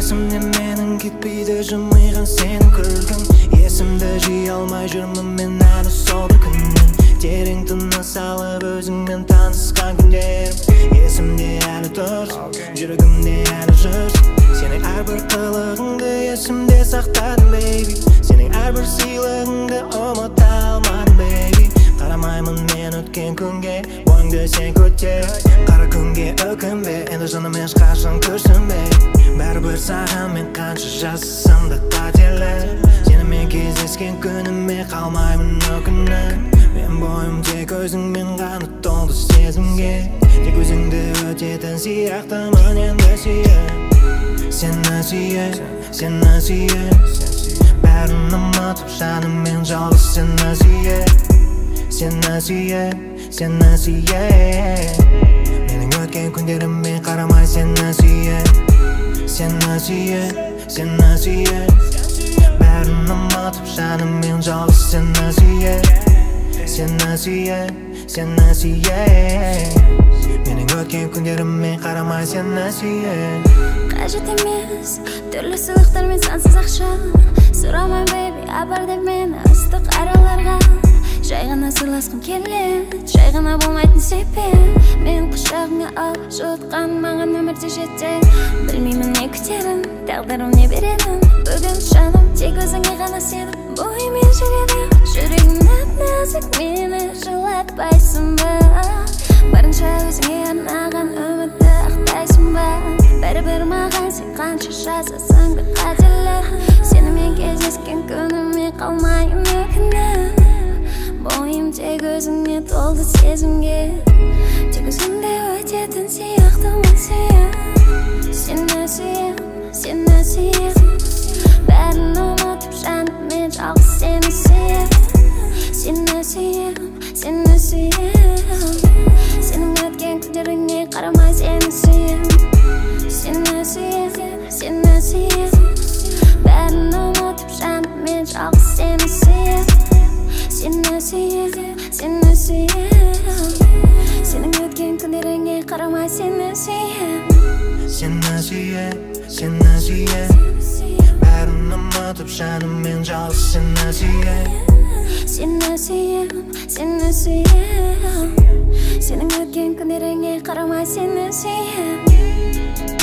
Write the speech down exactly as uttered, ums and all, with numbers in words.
есімнен менің кетпейді жымиған сенің күлкің. Есімді жия алмай жүрмін мен әлі сол бір күннен. Терең тыныс алып өзіңмен танысқан күндерім есімде әлі тұр, жүрегімде әлі жүр. Сенің әрбір қылығыңды есімде сақтадым, baby. Сенің әрбір сыйлығыңды ұмыта алмадым, baby. Қарамаймын мен өткен күнге, бойыңды сен көтер. Қара күнге өкінбе, енді жаным ешқашан күрсінбе. Бәрібір саған мен қанша жасасам да қателі. Сенімен кездескен күніме қалмаймын өкініп. Мен бойым тек өзіңмен ғана толды сезімге. Тек өзіңді өтетін сияқтымын енді сүйе. Сені сүйе, сені сүйе. Бәрін ұмытып жаныммен жалғыз сені сүйе. Сені сүйе, сені сүйе. Менің өткен күндеріме қарамай сені сүйе. Сені сүйе, сені сүйе. Бәрін ұмытып жаныммен жалғыз сені сүйе. Сені сүйе, сені сүйе. Менің өткен күндеріме қарамай сені сүйе. Қажет емес түрлі сыйлықтармен сансыз ақша. Сұрамай baby, апар деп мені ыстық араларға. Жай ғана сырласқым келеді, жай ғана болмайтын себеп. Мен құшағыңа алып жұтқан маған өмірде жетеді. Білмеймін не күтерін, тағдырым не берерін. Бүгін жаным тек өзіңе ғана сеніп бойымен жүреді. Жүрегім нәп-нәзік, мені жылатпайсың ба? Барынша өзіңе арнаған үмітті ақтайсың ба? Бәрібір маған сен қанша жасасаң да қателі. Сенімен кездескен күніме қалмайын өкініп. Бойым тек өзіңе толды сезімге. Тек өзіңде өтетін сияқтымын сүйе. Сені сүйем, сені сүйем. Бәрін ұмытып жанып мен жалғыз сені сүйем. Сені сүйем, сені сүйем. Сенің өткен күндеріңе қарамай сені сүйем. Сені сүйем, сені сүйем. Бәрін ұмытып жанып мен жалғыз сені сүйем. Сені сүйем, сені сүйем. Сенің өткен күндеріңе қарамай сені сүйем. Сені сүйе, сені сүйе. Бәрін ұмытып жаныммен жалғыз сені сүйе. Сені сүйем, сені сүйем. Сенің өткен күндеріңе қарамай сені сүйем.